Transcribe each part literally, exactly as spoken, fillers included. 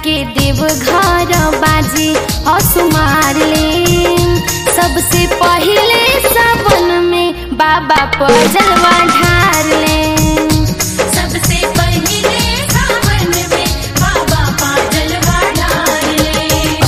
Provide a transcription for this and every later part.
जाके देव घर बाजी असुमार ले। सबसे पहले सावन में बाबा पर जलवा ढार ले। सबसे पहले सावन में बाबा पर जलवा ढार ले।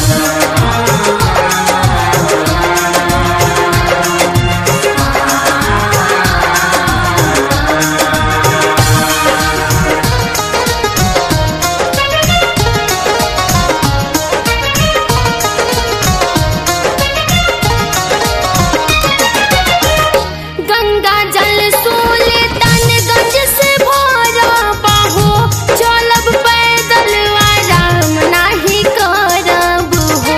गंगा जल सोले तनगंज से भरब हो, चलब पैदल आराम नाही करब हो।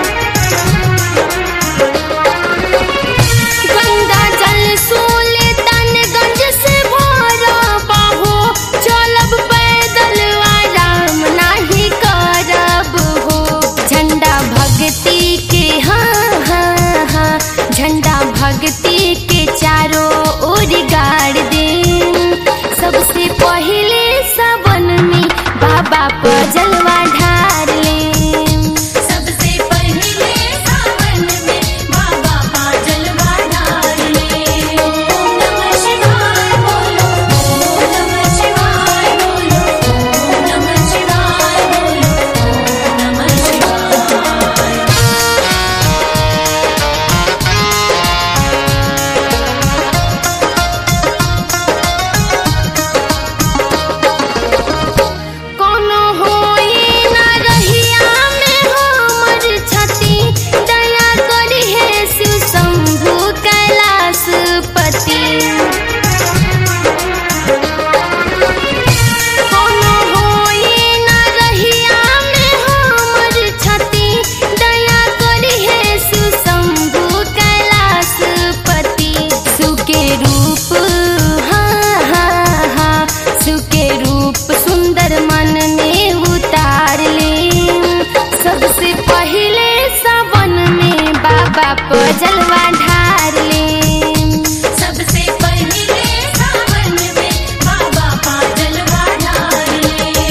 गंगा जल सोले तनगंज से भरब हो, चलब पैदल आराम नाही करब हो। झंडा भक्ति के हाँ हाँ हाँ झंडा भक्ति के चारों ओर गाड़ दे। सबसे पहले सावन में बाबा पर जलवा ढार ले। सबसे पहले सावन में बाबा पर जलवा ढार ले। ओम नमः शिवाय बोलो, ओम नमः शिवाय बोलो, ओम नमः शिवाय बोलो, ओम नमः शिवाय। कोनो होई ना रहिया में हमर छति, दया करी हे शिव शंभु कैलाशपति। कोनो होई ना रहिया में हमर छति, दया करी हे शिव शंभु कैलाशपति। सुके रूप हाँ हाँ हाँ सुके रूप सुंदर मन में उतार ले। सबसे पहले सावन में बाबा पर जलवा ढार ले। सबसे पहले सावन में बाबा पर जलवा ढार ले।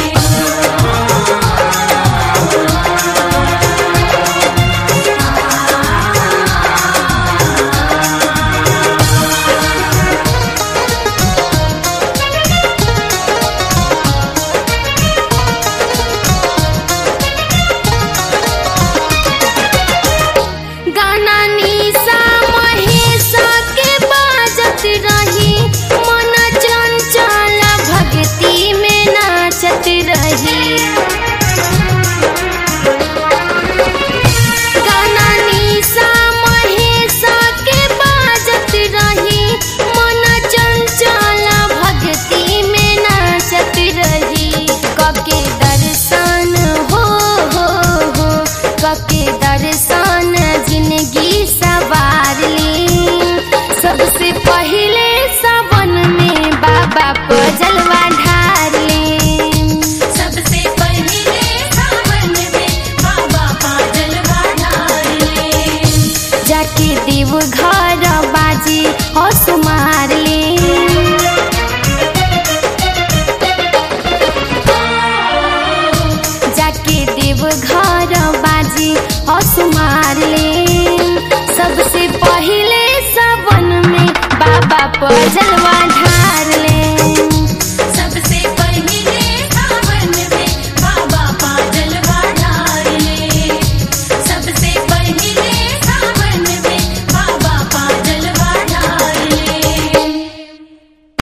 गाना निशा महेशा के बाजत रही, मन चंचल भक्ति में नाचत रही। गाना निशा महेशा के बाजत रही, मन चंचल भक्ति में नाचत रही। कके दर्शन हो हो हो कके दर्शन जिंदगी सवार ली। सबसे पहले सावन में बाबा पर जलवा ढार ले। सबसे पहले सावन में बाबा पर जलवा ढार ले। जाके देव घर बाजी असुमार ले। जाके देव घर बाजी असुमार ले। सबसे पहले सावन में बाबा पर जलवा